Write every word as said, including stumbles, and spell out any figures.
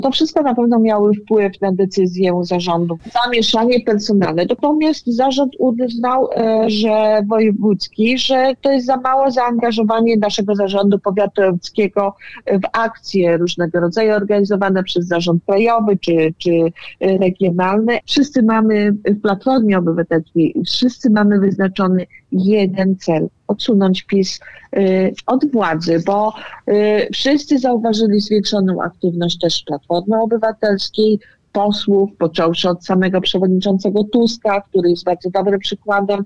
To wszystko na pewno miało wpływ na decyzję zarządu. Zamieszanie personalne. Natomiast zarząd uznał, że wojewódzki, że to jest za mało zaangażowanie naszego zarządu powiatowskiego w akcje różnego rodzaju organizowane przez zarząd krajowy czy, czy regionalny. Wszyscy mamy w Platformie Obywatelskiej, wszyscy mamy wyznaczony jeden cel. Odsunąć PiS y, od władzy, bo y, wszyscy zauważyli zwiększoną aktywność też Platformy Obywatelskiej, posłów, począwszy od samego przewodniczącego Tuska, który jest bardzo dobrym przykładem